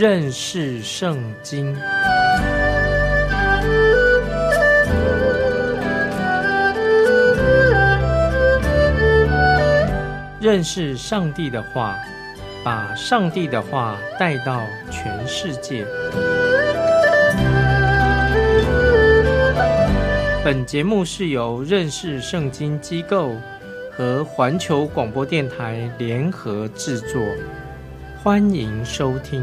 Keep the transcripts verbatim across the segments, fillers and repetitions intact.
认识圣经。认识上帝的话，把上帝的话带到全世界。本节目是由认识圣经机构和环球广播电台联合制作，欢迎收听。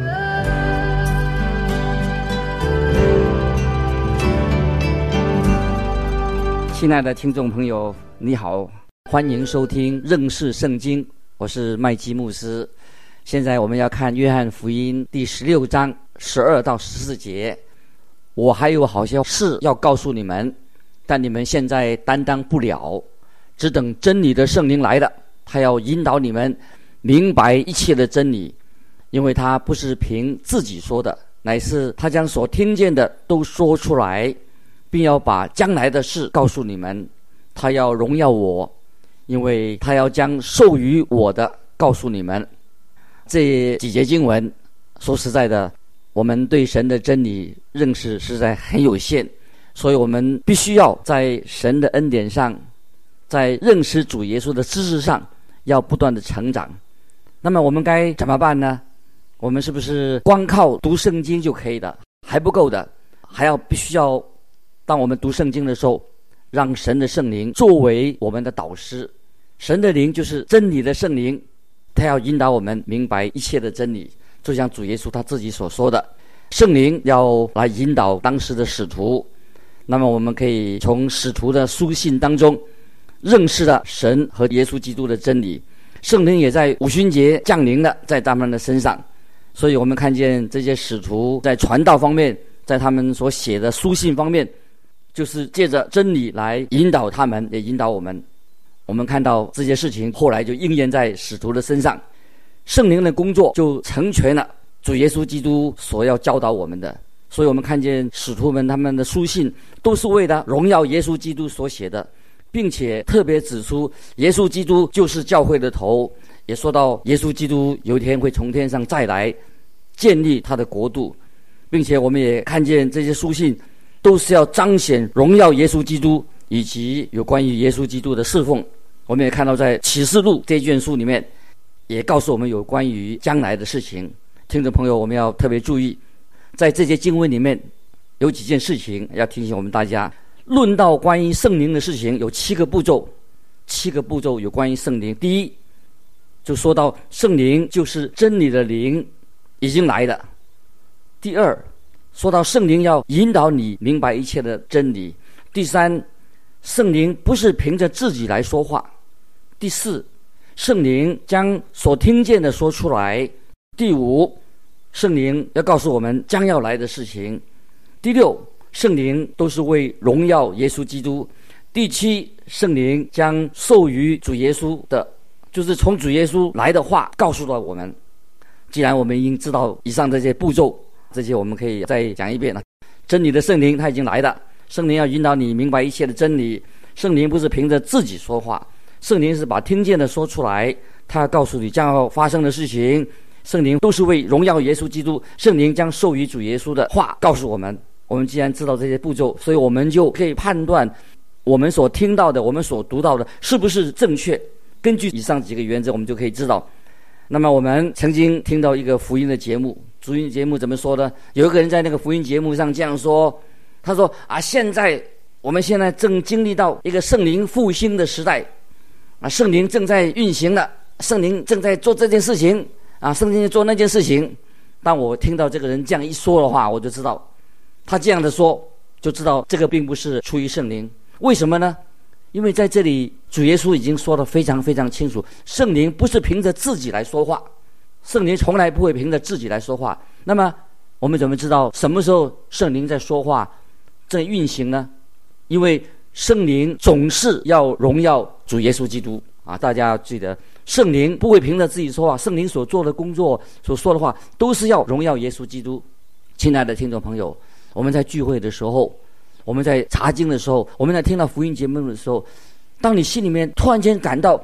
亲爱的听众朋友，你好，欢迎收听认识圣经，我是麦基牧师。现在我们要看约翰福音第十六章十二到十四节。我还有好些事要告诉你们，但你们现在担当不了，只等真理的圣灵来了，他要引导你们明白一切的真理，因为他不是凭自己说的，乃是他将所听见的都说出来，并要把将来的事告诉你们。他要荣耀我，因为他要将授予我的告诉你们。这几节经文说实在的，我们对神的真理认识实在很有限，所以我们必须要在神的恩典上，在认识主耶稣的知识上要不断的成长。那么我们该怎么办呢？我们是不是光靠读圣经就可以的？还不够的，还要必须要当我们读圣经的时候，让神的圣灵作为我们的导师。神的灵就是真理的圣灵，他要引导我们明白一切的真理，就像主耶稣他自己所说的，圣灵要来引导当时的使徒。那么我们可以从使徒的书信当中认识了神和耶稣基督的真理。圣灵也在五旬节降临了在他们的身上，所以我们看见这些使徒在传道方面，在他们所写的书信方面，就是借着真理来引导他们，也引导我们。我们看到这些事情后来就应验在使徒的身上，圣灵的工作就成全了主耶稣基督所要教导我们的。所以我们看见使徒们他们的书信都是为了荣耀耶稣基督所写的，并且特别指出耶稣基督就是教会的头，也说到耶稣基督有一天会从天上再来建立他的国度，并且我们也看见这些书信都是要彰显荣耀耶稣基督以及有关于耶稣基督的侍奉。我们也看到在启示录这卷书里面也告诉我们有关于将来的事情。听众朋友，我们要特别注意，在这些经文里面有几件事情要提醒我们大家。论到关于圣灵的事情有七个步骤，七个步骤有关于圣灵。第一，就说到圣灵就是真理的灵已经来了。第二，说到圣灵要引导你明白一切的真理。第三，圣灵不是凭着自己来说话。第四，圣灵将所听见的说出来。第五，圣灵要告诉我们将要来的事情。第六，圣灵都是为荣耀耶稣基督。第七，圣灵将授予主耶稣的，就是从主耶稣来的话告诉了我们。既然我们已经知道以上这些步骤，这些我们可以再讲一遍了。真理的圣灵他已经来了，圣灵要引导你明白一切的真理。圣灵不是凭着自己说话，圣灵是把听见的说出来，他要告诉你将要发生的事情。圣灵都是为荣耀耶稣基督，圣灵将授予主耶稣的话告诉我们。我们既然知道这些步骤，所以我们就可以判断我们所听到的，我们所读到的是不是正确。根据以上几个原则，我们就可以知道。那么我们曾经听到一个福音的节目，福音节目怎么说呢？有一个人在那个福音节目上这样说，他说啊，现在我们现在正经历到一个圣灵复兴的时代啊，圣灵正在运行了，圣灵正在做这件事情啊，圣灵在做那件事情。当我听到这个人这样一说的话，我就知道他这样的说，就知道这个并不是出于圣灵。为什么呢？因为在这里主耶稣已经说得非常非常清楚，圣灵不是凭着自己来说话，圣灵从来不会凭着自己来说话。那么我们怎么知道什么时候圣灵在说话在运行呢？因为圣灵总是要荣耀主耶稣基督啊！大家要记得，圣灵不会凭着自己说话，圣灵所做的工作所说的话都是要荣耀耶稣基督。亲爱的听众朋友，我们在聚会的时候，我们在查经的时候，我们在听到福音节目的时候，当你心里面突然间感到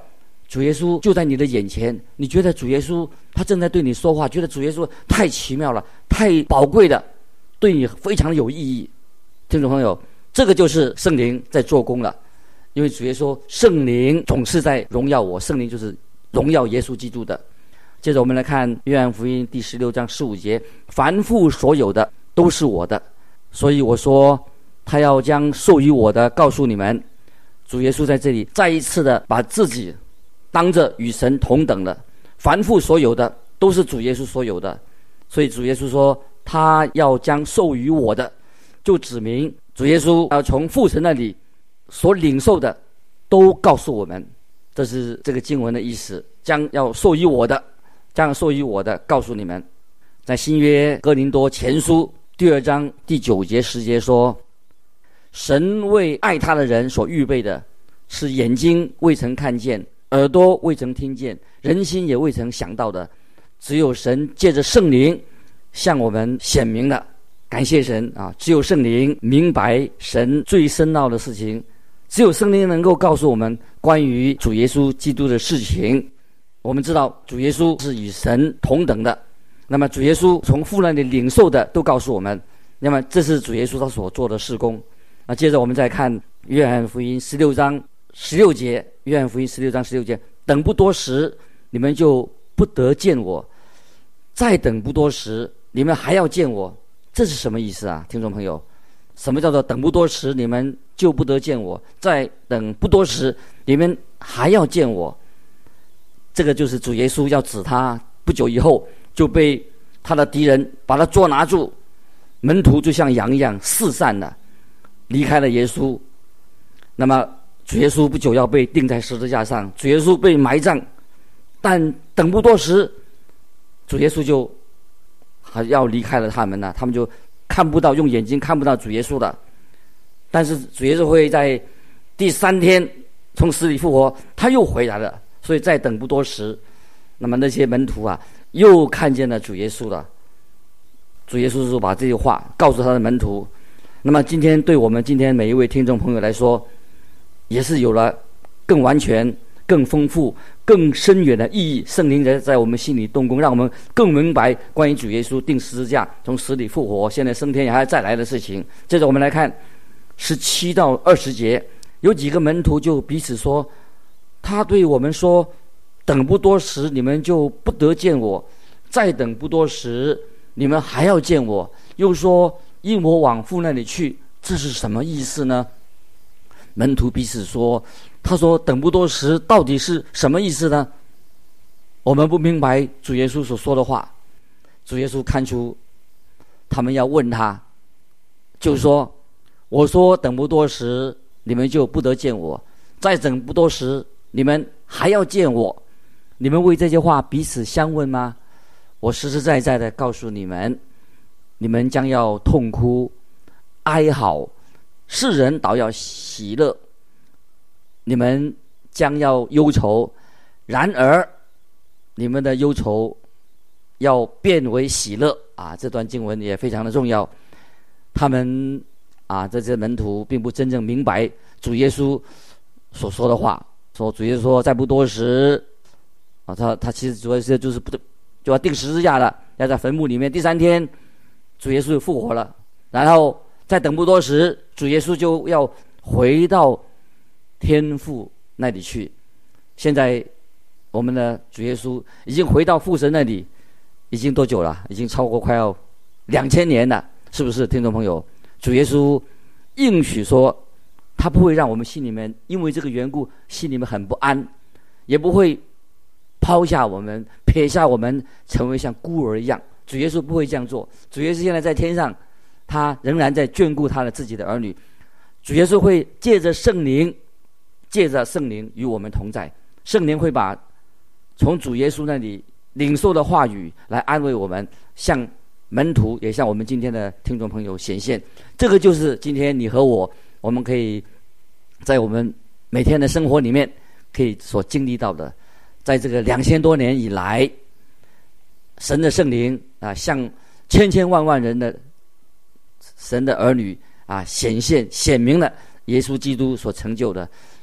主耶稣就在你的眼前，你觉得主耶稣他正在对你说话，觉得主耶稣太奇妙了，太宝贵了，对你非常有意义。听众朋友，这个就是圣灵在做工了。因为主耶稣说圣灵总是在荣耀我，圣灵就是荣耀耶稣基督的。接着我们来看约翰福音第十六章十五节，凡父所有的都是我的，所以我说他要将授予我的告诉你们。主耶稣在这里再一次的把自己当着与神同等的，凡父所有的都是主耶稣所有的，所以主耶稣说他要将授予我的，就指明主耶稣要从父神那里所领受的都告诉我们，这是这个经文的意思，将要授予我的，将要授予我的告诉你们。在新约哥林多前书第二章第九节十节说，神为爱他的人所预备的是眼睛未曾看见，耳朵未曾听见，人心也未曾想到的，只有神借着圣灵向我们显明了。感谢神啊！只有圣灵明白神最深奥的事情，只有圣灵能够告诉我们关于主耶稣基督的事情。我们知道主耶稣是与神同等的，那么主耶稣从父那里领受的都告诉我们，那么这是主耶稣他所做的事工。那接着我们再看约翰福音十六章十六节，约翰福音十六章十六节，等不多时，你们就不得见我；再等不多时，你们还要见我。这是什么意思啊，听众朋友？什么叫做等不多时，你们就不得见我；再等不多时，你们还要见我？这个就是主耶稣要指他不久以后就被他的敌人把他捉拿住，门徒就像羊一样四散了，离开了耶稣。那么主耶稣不久要被钉在十字架上，主耶稣被埋葬，但等不多时，主耶稣就还要离开了他们了，他们就看不到，用眼睛看不到主耶稣了。但是主耶稣会在第三天从死里复活，他又回来了，所以再等不多时，那么那些门徒啊又看见了主耶稣了。主耶稣就把这句话告诉他的门徒。那么今天对我们今天每一位听众朋友来说，也是有了更完全、更丰富、更深远的意义。圣灵在在我们心里动工，让我们更明白关于主耶稣钉十字架、从死里复活、现在升天也还要再来的事情。接着我们来看十七到二十节，有几个门徒就彼此说，他对我们说，等不多时，你们就不得见我；再等不多时，你们还要见我。又说，因我往父那里去，这是什么意思呢？门徒彼此说，他说等不多时到底是什么意思呢？我们不明白主耶稣所说的话。主耶稣看出他们要问他，就说，我说等不多时，你们就不得见我；再等不多时，你们还要见我。你们为这些话彼此相问吗？我实实在在的告诉你们，你们将要痛哭哀嚎，世人倒要喜乐，你们将要忧愁，然而你们的忧愁要变为喜乐啊！这段经文也非常的重要。他们啊，这些门徒并不真正明白主耶稣所说的话，说主耶稣说再不多时啊，他他其实主要是就是不就要钉十字架了，要在坟墓里面，第三天主耶稣就复活了，然后再等不多时，主耶稣就要回到天父那里去。现在我们的主耶稣已经回到父神那里，已经多久了？已经超过快要两千年了，是不是，听众朋友？主耶稣应许说，他不会让我们心里面因为这个缘故心里面很不安，也不会抛下我们、撇下我们，成为像孤儿一样。主耶稣不会这样做。主耶稣现在在天上，他仍然在眷顾他的自己的儿女。主耶稣会借着圣灵，借着圣灵与我们同在。圣灵会把从主耶稣那里领受的话语来安慰我们，向门徒也向我们今天的听众朋友显现。这个就是今天你和我，我们可以在我们每天的生活里面可以所经历到的。在这个两千多年以来，神的圣灵啊，向千千万万人的神的儿女啊显现显明了耶稣基督所成就的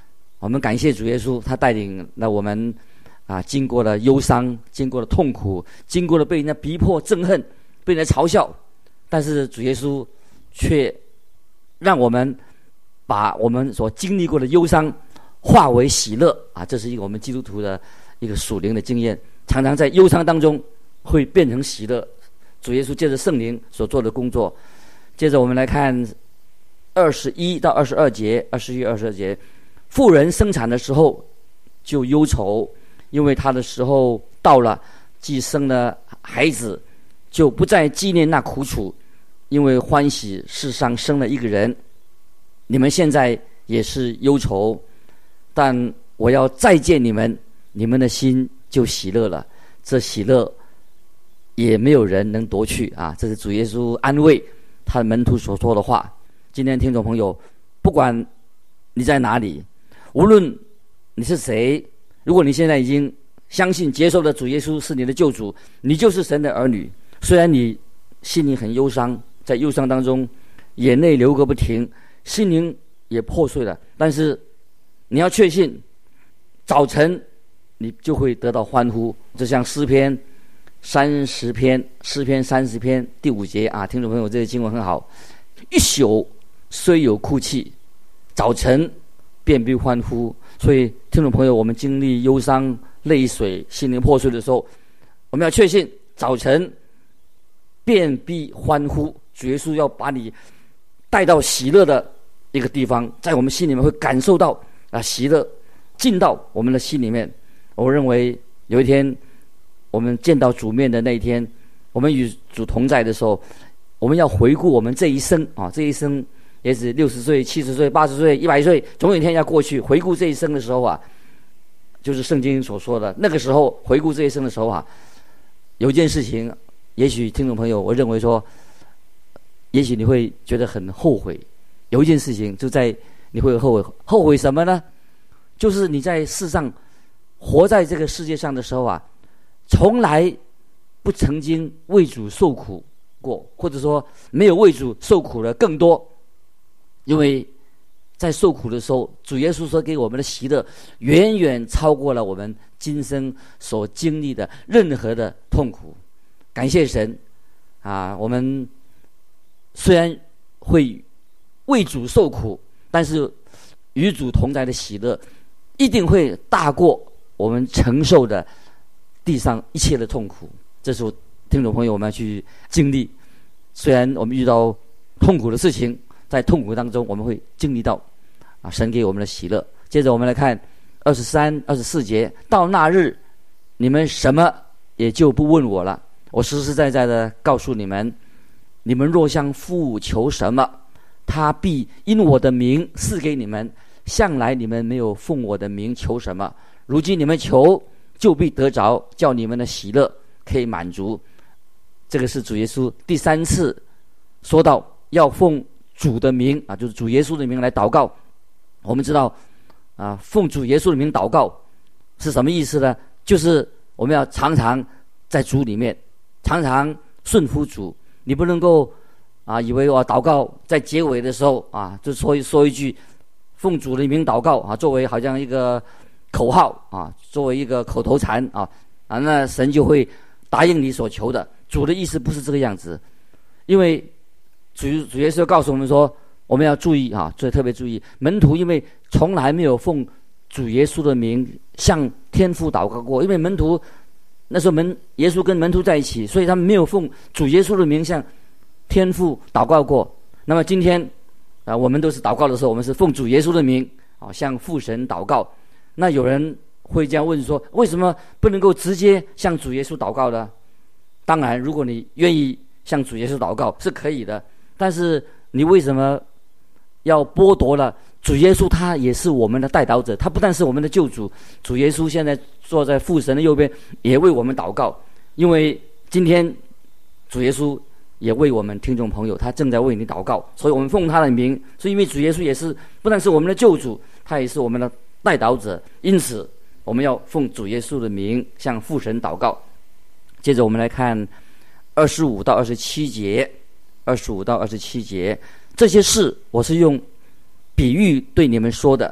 我们感谢主耶稣，他带领了我们啊，经过了忧伤，经过了痛苦，经过了被人家逼迫、憎恨，被人家嘲笑，但是主耶稣却让我们把我们所经历过的忧伤化为喜乐啊！这是一个我们基督徒的一个属灵的经验，常常在忧伤当中会变成喜乐。主耶稣借着圣灵所做的工作。接着我们来看二十一到二十二节，二十一、二十二节，妇人生产的时候就忧愁，因为她的时候到了，既生了孩子，就不再纪念那苦楚，因为欢喜世上生了一个人。你们现在也是忧愁，但我要再见你们，你们的心就喜乐了。这喜乐也没有人能夺去啊！这是主耶稣安慰他的门徒所说的话。今天听众朋友，不管你在哪里，无论你是谁，如果你现在已经相信接受了主耶稣是你的救主，你就是神的儿女。虽然你心里很忧伤，在忧伤当中眼泪流个不停，心灵也破碎了，但是你要确信，早晨你就会得到欢呼。就像诗篇三十篇，诗篇三十篇第五节啊，听众朋友，这个经文很好。一宿虽有哭泣，早晨便必欢呼。所以听众朋友，我们经历忧伤、泪水、心灵破碎的时候，我们要确信早晨便必欢呼。主耶稣要把你带到喜乐的一个地方，在我们心里面会感受到啊喜乐进到我们的心里面。我认为有一天我们见到主面的那一天，我们与主同在的时候，我们要回顾我们这一生啊，这一生也许六十岁、七十岁、八十岁、一百岁，总有一天要过去。回顾这一生的时候啊，就是圣经所说的那个时候，回顾这一生的时候啊，有一件事情，也许听众朋友，我认为说，也许你会觉得很后悔。有一件事情就在你会后悔，后悔什么呢？就是你在世上活在这个世界上的时候啊，从来不曾经为主受苦过，或者说没有为主受苦的更多。因为在受苦的时候，主耶稣所给我们的喜乐远远超过了我们今生所经历的任何的痛苦。感谢神啊！我们虽然会为主受苦，但是与主同在的喜乐一定会大过我们承受的地上一切的痛苦。这是听众朋友我们要去经历。虽然我们遇到痛苦的事情，在痛苦当中我们会经历到啊神给我们的喜乐。接着我们来看二十三、二十四节，到那日你们什么也就不问我了。我实实在在的告诉你们，你们若向父求什么，他必因我的名赐给你们。向来你们没有奉我的名求什么，如今你们求，就必得着，叫你们的喜乐可以满足。这个是主耶稣第三次说到要奉主的名啊，就是主耶稣的名来祷告。我们知道啊，奉主耶稣的名祷告是什么意思呢？就是我们要常常在主里面，常常顺服主。你不能够啊，以为我祷告在结尾的时候啊，就说说一句奉主的名祷告啊，作为好像一个口号啊，作为一个口头禅啊啊，那神就会答应你所求的。主的意思不是这个样子，因为主主耶稣告诉我们说，我们要注意啊，所以特别注意，门徒因为从来没有奉主耶稣的名向天父祷告过，因为门徒那时候门耶稣跟门徒在一起，所以他们没有奉主耶稣的名向天父祷告过。那么今天啊，我们都是祷告的时候，我们是奉主耶稣的名啊，向父神祷告。那有人会这样问说，为什么不能够直接向主耶稣祷告呢？当然，如果你愿意向主耶稣祷告是可以的，但是你为什么要剥夺了主耶稣？他也是我们的代祷者，他不但是我们的救主，主耶稣现在坐在父神的右边，也为我们祷告。因为今天主耶稣也为我们听众朋友，他正在为你祷告，所以我们奉他的名。所以因为主耶稣也是不但是我们的救主，他也是我们的代祷者，因此我们要奉主耶稣的名向父神祷告。接着我们来看二十五到二十七节，二十五到二十七节，这些事我是用比喻对你们说的，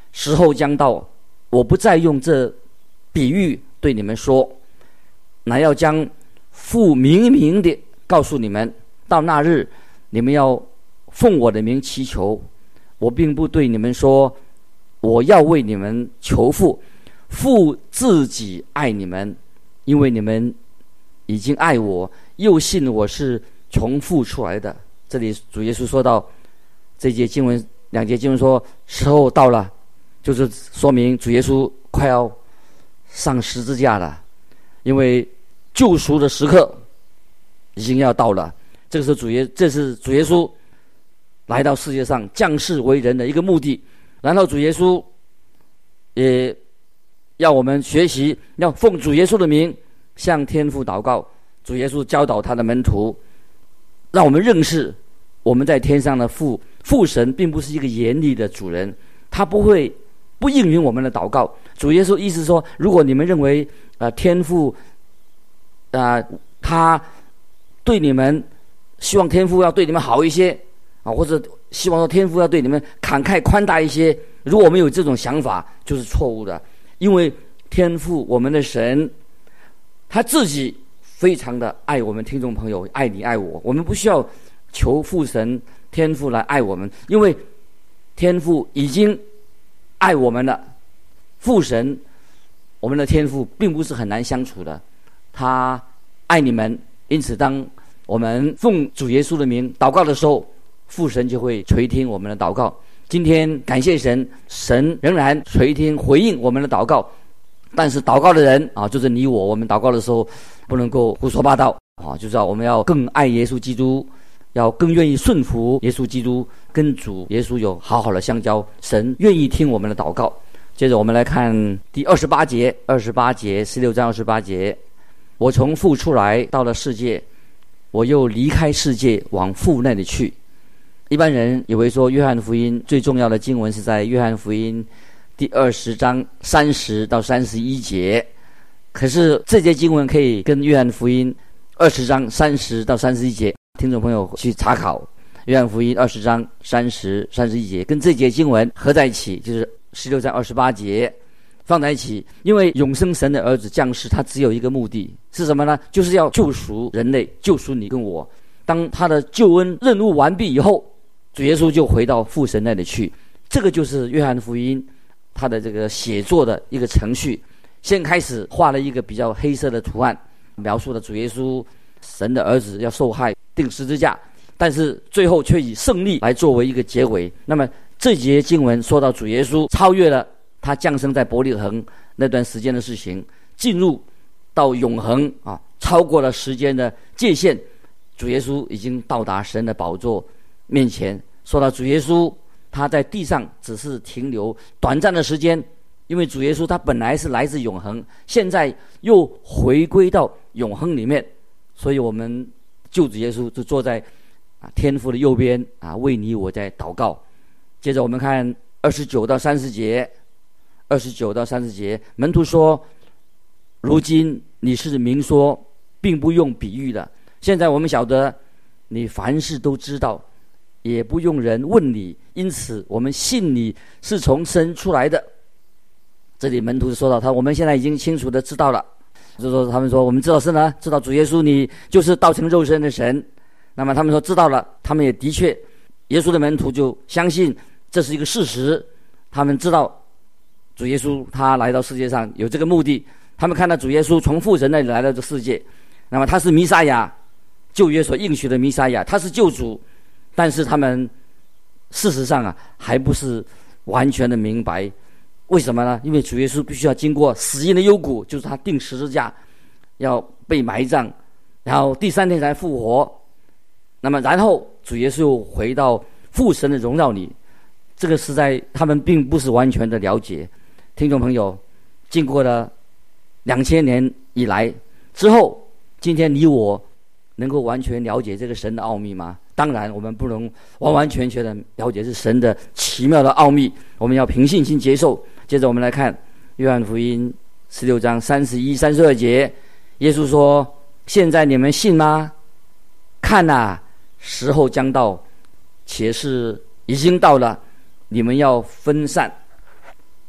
时候将到，我不再用这比喻对你们说，乃要将父明明的告诉你们。到那日，你们要奉我的名祈求，我并不对你们说我要为你们求父，父自己爱你们，因为你们已经爱我，又信我是从父出来的。这里主耶稣说到这节经文，两节经文说时候到了，就是说明主耶稣快要上十字架了，因为救赎的时刻已经要到了。这个是主耶，这是主耶稣来到世界上降世为人的一个目的。然后主耶稣也要我们学习，要奉主耶稣的名向天父祷告。主耶稣教导他的门徒，让我们认识我们在天上的父父神并不是一个严厉的主人，他不会不应允我们的祷告。主耶稣意思说，如果你们认为呃天父啊、呃、他对你们，希望天父要对你们好一些啊，或者希望说天父要对你们慷慨宽大一些，如果我们有这种想法，就是错误的。因为天父我们的神他自己非常的爱我们听众朋友，爱你爱我，我们不需要求父神天父来爱我们，因为天父已经爱我们了。父神我们的天父并不是很难相处的，他爱你们，因此当我们奉主耶稣的名祷告的时候，父神就会垂听我们的祷告。今天感谢神，神仍然垂听回应我们的祷告。但是祷告的人啊，就是你我，我们祷告的时候不能够胡说八道啊，就知道我们要更爱耶稣基督，要更愿意顺服耶稣基督，跟主耶稣有好好的相交。神愿意听我们的祷告。接着我们来看第二十八节，二十八节，十六章二十八节。我从父出来，到了世界，我又离开世界，往父那里去。一般人以为说约翰福音最重要的经文是在约翰福音第二十章三十到三十一节，可是这节经文可以跟约翰福音二十章三十到三十一节，听众朋友去查考约翰福音二十章三十、三十一节，跟这节经文合在一起，就是十六章二十八节放在一起。因为永生神的儿子降世，他只有一个目的是什么呢？就是要救赎人类，救赎你跟我。当他的救恩任务完毕以后，主耶稣就回到父神那里去。这个就是约翰福音他的这个写作的一个程序。先开始画了一个比较黑色的图案，描述了主耶稣神的儿子要受害钉十字架，但是最后却以胜利来作为一个结尾。那么这节经文说到主耶稣超越了他降生在伯利恒那段时间的事情，进入到永恒啊，超过了时间的界限。主耶稣已经到达神的宝座面前。说到主耶稣他在地上只是停留短暂的时间，因为主耶稣他本来是来自永恒，现在又回归到永恒里面，所以我们救主耶稣就坐在啊天父的右边啊，为你我在祷告。接着我们看二十九到三十节，二十九到三十节，门徒说：如今你是明说，并不用比喻的。现在我们晓得你凡事都知道，也不用人问你，因此我们信你是从神出来的。这里门徒说到他，我们现在已经清楚的知道了，就是说他们说我们知道是呢，知道主耶稣你就是道成肉身的神。那么他们说知道了，他们也的确，耶稣的门徒就相信这是一个事实。他们知道主耶稣他来到世界上有这个目的，他们看到主耶稣从父神那里来到这世界，那么他是弥赛亚，旧约所应许的弥赛亚，他是救主。但是他们事实上啊，还不是完全的明白。为什么呢？因为主耶稣必须要经过死荫的幽谷，就是他钉十字架，要被埋葬，然后第三天才复活。那么然后主耶稣又回到父神的荣耀里，这个实在他们并不是完全的了解。听众朋友，经过了两千年以来之后，今天你我能够完全了解这个神的奥秘吗？当然我们不能完完全全的了解是神的奇妙的奥秘，我们要凭信心接受。接着我们来看约翰福音十六章三十一、三十二节，耶稣说：现在你们信吗？看啊，时候将到，且是已经到了，你们要分散，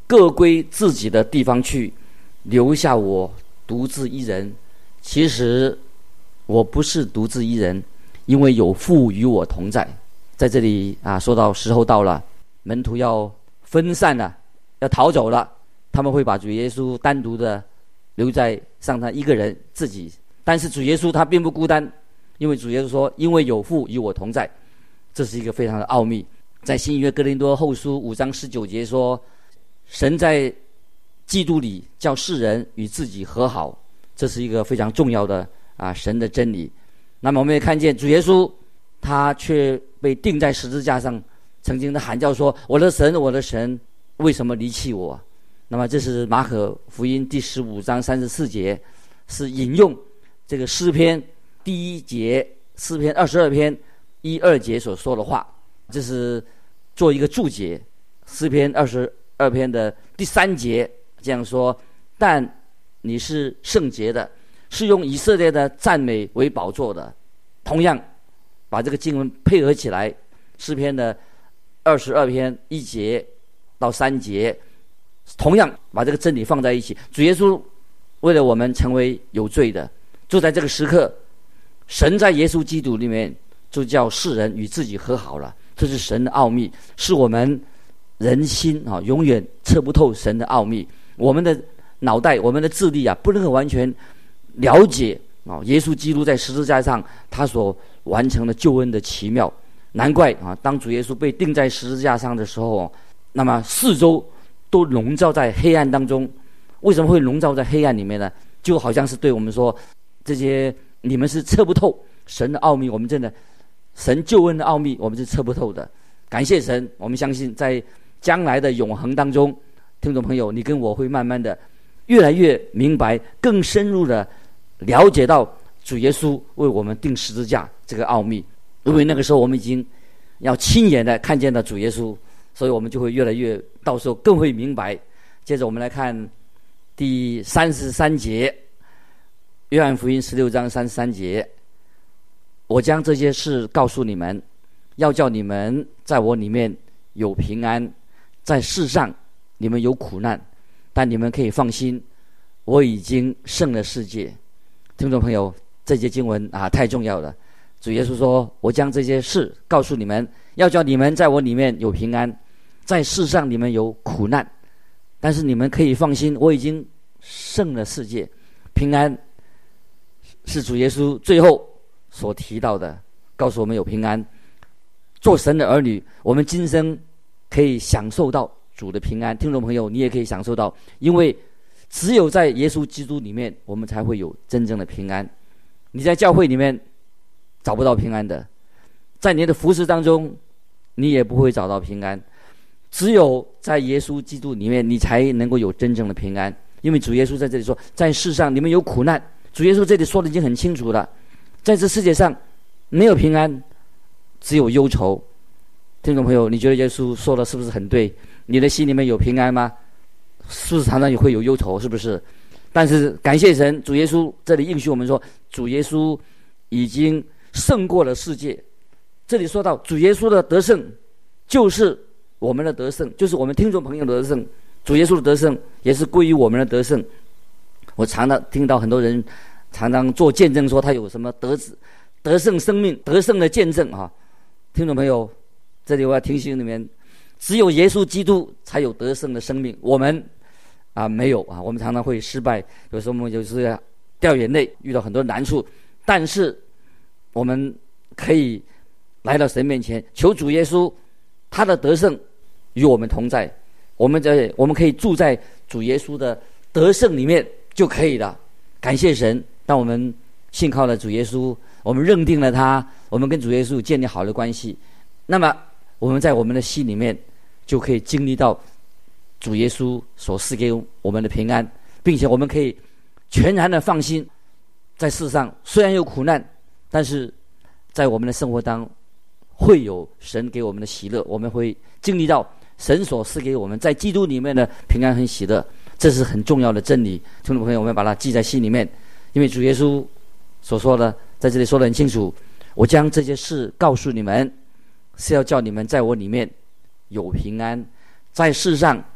各归自己的地方去，留下我独自一人。其实我不是独自一人，因为有父与我同在。在这里啊，说到时候到了，门徒要分散了，要逃走了，他们会把主耶稣单独的留在上他一个人自己。但是主耶稣他并不孤单，因为主耶稣说，因为有父与我同在。这是一个非常的奥秘。在新约哥林多后书五章十九节说，神在基督里叫世人与自己和好，这是一个非常重要的啊神的真理。那么我们也看见主耶稣他却被钉在十字架上，曾经的喊叫说，我的神我的神为什么离弃我。那么这是马可福音第十五章三十四节，是引用这个诗篇第一节，诗篇二十二篇一二节所说的话，这是做一个注解。诗篇二十二篇的第三节这样说，但你是圣洁的，是用以色列的赞美为宝座的。同样把这个经文配合起来，诗篇的二十二篇一节到三节，同样把这个真理放在一起。主耶稣为了我们成为有罪的，就在这个时刻，神在耶稣基督里面就叫世人与自己和好了。这是神的奥秘，是我们人心啊永远测不透神的奥秘。我们的脑袋，我们的智力啊，不能够完全了解啊耶稣基督在十字架上他所完成的救恩的奇妙。难怪啊，当主耶稣被钉在十字架上的时候，那么四周都笼罩在黑暗当中。为什么会笼罩在黑暗里面呢？就好像是对我们说，这些你们是测不透神的奥秘，我们真的神救恩的奥秘我们是测不透的。感谢神，我们相信在将来的永恒当中，听众朋友，你跟我会慢慢的越来越明白，更深入的了解到主耶稣为我们钉十字架这个奥秘。因为那个时候我们已经要亲眼的看见到主耶稣，所以我们就会越来越，到时候更会明白。接着我们来看第三十三节，约翰福音十六章三十三节，我将这些事告诉你们，要叫你们在我里面有平安，在世上你们有苦难，但你们可以放心，我已经胜了世界。听众朋友，这节经文啊太重要了。主耶稣说，我将这些事告诉你们，要叫你们在我里面有平安，在世上你们有苦难，但是你们可以放心，我已经胜了世界。平安是主耶稣最后所提到的，告诉我们有平安。做神的儿女，我们今生可以享受到主的平安。听众朋友，你也可以享受到，因为只有在耶稣基督里面，我们才会有真正的平安。你在教会里面找不到平安的，在你的服事当中你也不会找到平安，只有在耶稣基督里面你才能够有真正的平安。因为主耶稣在这里说，在世上你们有苦难，主耶稣这里说的已经很清楚了，在这世界上没有平安，只有忧愁。听众朋友，你觉得耶稣说的是不是很对？你的心里面有平安吗？是不是常常也会有忧愁？是不是？但是感谢神，主耶稣这里应许我们说，主耶稣已经胜过了世界。这里说到主耶稣的得胜就是我们的得胜，就是我们听众朋友的得胜。主耶稣的得胜也是归于我们的得胜。我常常听到很多人常常做见证，说他有什么得得胜生命得胜的见证啊。听众朋友，这里我要提醒你们，只有耶稣基督才有得胜的生命，我们啊没有啊。我们常常会失败，有时候我们有时候掉眼泪，遇到很多难处，但是我们可以来到神面前，求主耶稣他的得胜与我们同在。我们在我们可以住在主耶稣的得胜里面就可以了。感谢神，当我们信靠了主耶稣，我们认定了他，我们跟主耶稣建立好的关系，那么我们在我们的心里面就可以经历到主耶稣所赐给我们的平安，并且我们可以全然的放心，在世上虽然有苦难，但是在我们的生活当中会有神给我们的喜乐，我们会经历到神所赐给我们在基督里面的平安和喜乐。这是很重要的真理，听众朋友，我们把它记在心里面。因为主耶稣所说的在这里说得很清楚，我将这些事告诉你们，是要叫你们在我里面有平安，在世上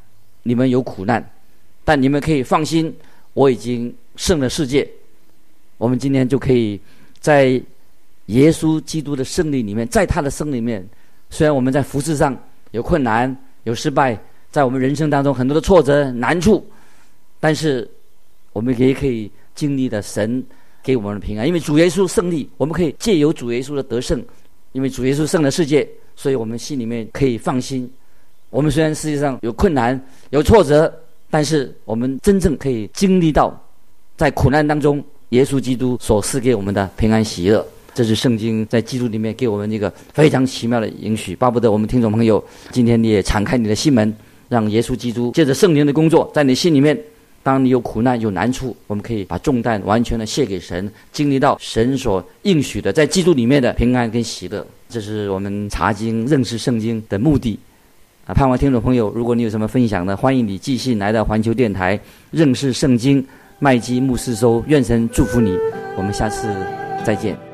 你们有苦难，但你们可以放心，我已经胜了世界。我们今天就可以在耶稣基督的胜利里面，在他的胜利里面，虽然我们在服事上有困难有失败，在我们人生当中很多的挫折难处，但是我们也可以经历的神给我们的平安，因为主耶稣胜利，我们可以借由主耶稣的得胜，因为主耶稣胜了世界，所以我们心里面可以放心。我们虽然世界上有困难有挫折，但是我们真正可以经历到在苦难当中耶稣基督所赐给我们的平安喜乐。这是圣经在基督里面给我们一个非常奇妙的应许。巴不得我们听众朋友今天你也敞开你的心门，让耶稣基督借着圣灵的工作在你心里面，当你有苦难有难处，我们可以把重担完全的卸给神，经历到神所应许的在基督里面的平安跟喜乐。这是我们查经认识圣经的目的啊！盼望听众朋友，如果你有什么分享的，欢迎你寄信来到环球电台认识圣经麦基牧师收。愿神祝福你，我们下次再见。